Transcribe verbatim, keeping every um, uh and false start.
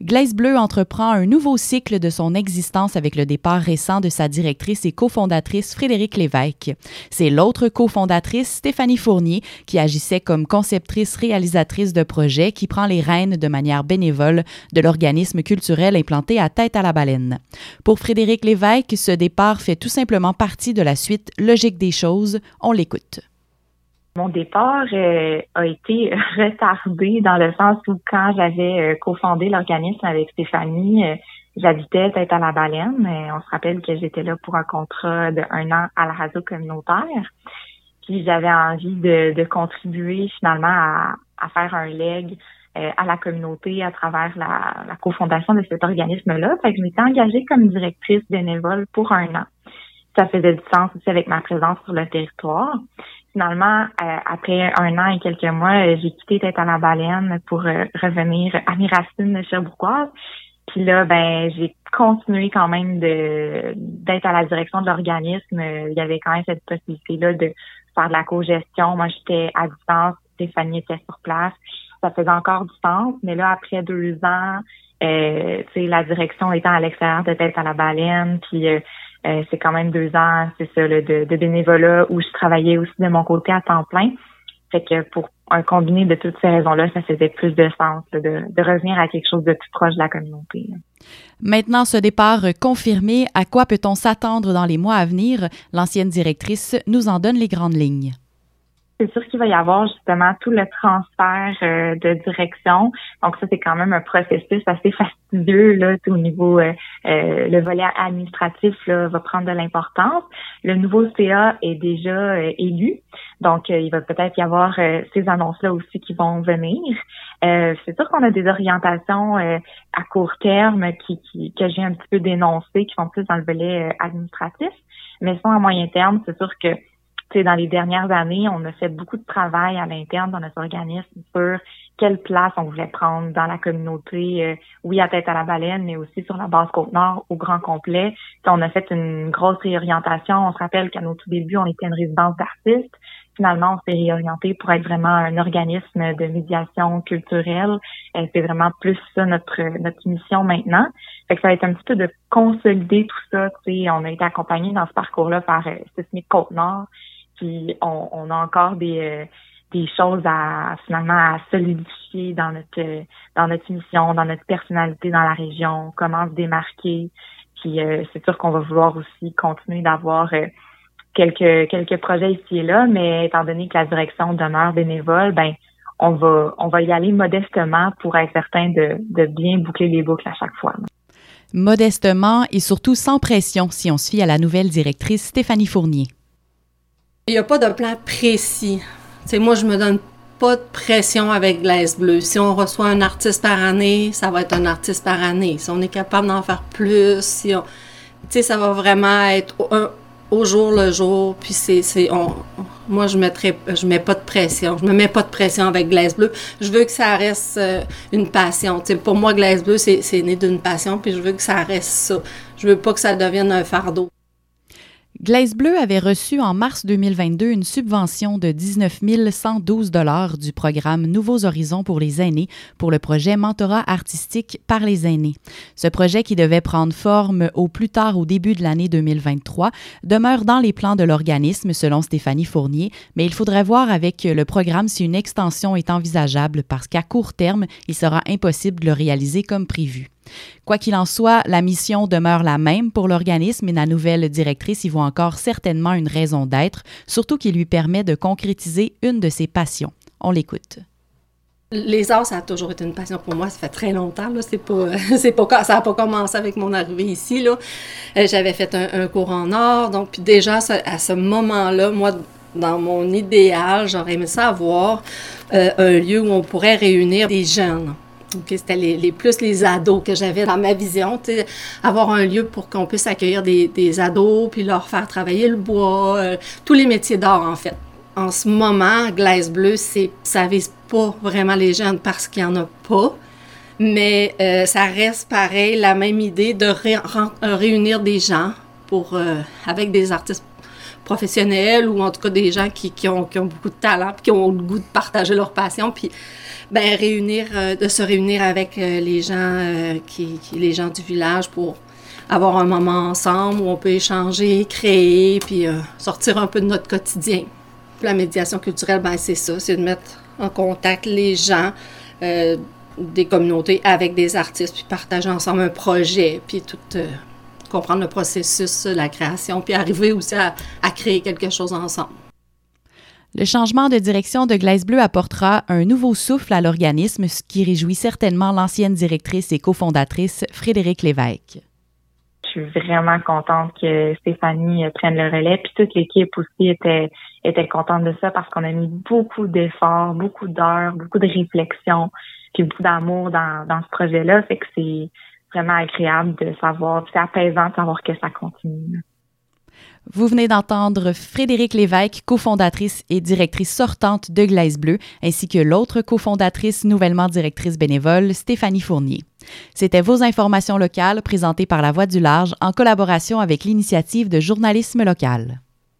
Glace Bleue entreprend un nouveau cycle de son existence avec le départ récent de sa directrice et cofondatrice Frédérique Lévesque. C'est l'autre cofondatrice, Stéphanie Fournier, qui agissait comme conceptrice-réalisatrice de projet, qui prend les rênes de manière bénévole de l'organisme culturel implanté à Tête-à-la-Baleine. Pour Frédérique Lévesque, ce départ fait tout simplement partie de la suite logique des choses. On l'écoute. Mon départ euh, a été retardé dans le sens où quand j'avais euh, cofondé l'organisme avec Stéphanie, euh, j'habitais Tête-à-la-Baleine. Euh, on se rappelle que j'étais là pour un contrat de un an à la radio communautaire. Puis j'avais envie de, de contribuer finalement à, à faire un leg euh, à la communauté à travers la, la cofondation de cet organisme-là. Fait que je m'étais engagée comme directrice bénévole pour un an. Ça faisait du sens aussi avec ma présence sur le territoire. Finalement, euh, après un an et quelques mois, euh, j'ai quitté Tête-à-la-Baleine pour euh, revenir à mes racines cherbourgoises. Puis là, ben, j'ai continué quand même de d'être à la direction de l'organisme. Il y avait quand même cette possibilité-là de faire de la co-gestion. Moi, j'étais à distance, Stéphanie était sur place. Ça faisait encore du sens. Mais là, après deux ans, euh, tu sais, la direction étant à l'extérieur de Tête-à-la-Baleine, puis euh, Euh, c'est quand même deux ans, c'est ça, là, de, de bénévolat où je travaillais aussi de mon côté à temps plein. Fait que pour un combiné de toutes ces raisons-là, ça faisait plus de sens là, de, de revenir à quelque chose de plus proche de la communauté. Là. Maintenant, ce départ confirmé, à quoi peut-on s'attendre dans les mois à venir? L'ancienne directrice nous en donne les grandes lignes. C'est sûr qu'il va y avoir justement tout le transfert euh, de direction. Donc ça, c'est quand même un processus assez fastidieux là, au niveau euh, euh, le volet administratif là, va prendre de l'importance. Le nouveau C A est déjà euh, élu, donc euh, il va peut-être y avoir euh, ces annonces-là aussi qui vont venir. Euh, c'est sûr qu'on a des orientations euh, à court terme qui, qui que j'ai un petit peu dénoncées, qui sont plus dans le volet euh, administratif, mais sinon à moyen terme, c'est sûr que tu sais, dans les dernières années, on a fait beaucoup de travail à l'interne dans notre organisme sur quelle place on voulait prendre dans la communauté, euh, oui, à Tête-à-la-Baleine, mais aussi sur la base Côte-Nord au grand complet. T'sais, on a fait une grosse réorientation. On se rappelle qu'à nos tout débuts, on était une résidence d'artistes. Finalement, on s'est réorienté pour être vraiment un organisme de médiation culturelle. Euh, c'est vraiment plus ça notre notre mission maintenant. Fait que ça va être un petit peu de consolider tout ça. T'sais, on a été accompagnés dans ce parcours-là par euh, Sismic Côte-Nord. Puis on, on a encore des euh, des choses à finalement à solidifier dans notre euh, dans notre mission, dans notre personnalité dans la région, comment se démarquer. Puis euh, c'est sûr qu'on va vouloir aussi continuer d'avoir euh, quelques quelques projets ici et là, mais étant donné que la direction demeure bénévole, ben on va on va y aller modestement pour être certain de de bien boucler les boucles à chaque fois. Modestement et surtout sans pression, si on se fie à la nouvelle directrice Stéphanie Fournier. Il n'y a pas de plan précis. T'sais, moi, je me donne pas de pression avec Glace Bleue. Si on reçoit un artiste par année, ça va être un artiste par année. Si on est capable d'en faire plus, si on, t'sais, ça va vraiment être un, au jour le jour. Puis c'est, c'est, on, moi, je mettrai, je mets pas de pression. Je me mets pas de pression avec Glace Bleue. Je veux que ça reste euh, une passion. T'sais, pour moi, Glace Bleue, c'est, c'est né d'une passion. Puis je veux que ça reste ça. Je veux pas que ça devienne un fardeau. Glace Bleue avait reçu en mars deux mille vingt-deux une subvention de dix-neuf mille cent douze dollars du programme Nouveaux Horizons pour les aînés pour le projet Mentorat artistique par les aînés. Ce projet, qui devait prendre forme au plus tard au début de l'année deux mille vingt-trois, demeure dans les plans de l'organisme selon Stéphanie Fournier, mais il faudrait voir avec le programme si une extension est envisageable parce qu'à court terme, il sera impossible de le réaliser comme prévu. Quoi qu'il en soit, la mission demeure la même pour l'organisme et la nouvelle directrice y voit encore certainement une raison d'être, surtout qui lui permet de concrétiser une de ses passions. On l'écoute. Les arts, ça a toujours été une passion pour moi. Ça fait très longtemps. Là. C'est pas, c'est pas, ça n'a pas commencé avec mon arrivée ici. Là. J'avais fait un, un cours en art. Donc, puis déjà, à ce moment-là, moi, dans mon idéal, j'aurais aimé ça avoir euh, un lieu où on pourrait réunir des jeunes. Okay, c'était les, les plus les ados que j'avais dans ma vision, avoir un lieu pour qu'on puisse accueillir des, des ados puis leur faire travailler le bois, euh, tous les métiers d'art en fait. En ce moment, Glace Bleue, c'est, ça vise pas vraiment les jeunes parce qu'il y en a pas, mais euh, ça reste pareil, la même idée de ré, ré, réunir des gens pour, euh, avec des artistes professionnels ou en tout cas des gens qui, qui, ont, qui ont beaucoup de talent puis qui ont le goût de partager leur passion. Puis, ben réunir, euh, de se réunir avec euh, les gens, euh, qui, qui, les gens du village pour avoir un moment ensemble où on peut échanger, créer, puis euh, sortir un peu de notre quotidien. Puis la médiation culturelle, ben c'est ça, c'est de mettre en contact les gens euh, des communautés avec des artistes, puis partager ensemble un projet, puis tout euh, comprendre le processus, la création, puis arriver aussi à, à créer quelque chose ensemble. Le changement de direction de Glace Bleue apportera un nouveau souffle à l'organisme, ce qui réjouit certainement l'ancienne directrice et cofondatrice Frédérique Lévesque. Je suis vraiment contente que Stéphanie prenne le relais, puis toute l'équipe aussi était était contente de ça parce qu'on a mis beaucoup d'efforts, beaucoup d'heures, beaucoup de réflexion, puis beaucoup d'amour dans dans ce projet-là, fait que c'est vraiment agréable de savoir, c'est apaisant de savoir que ça continue. Vous venez d'entendre Frédérique Lévesque, cofondatrice et directrice sortante de Glace Bleue, ainsi que l'autre cofondatrice nouvellement directrice bénévole, Stéphanie Fournier. C'était vos informations locales présentées par La Voix du Large en collaboration avec l'initiative de journalisme local.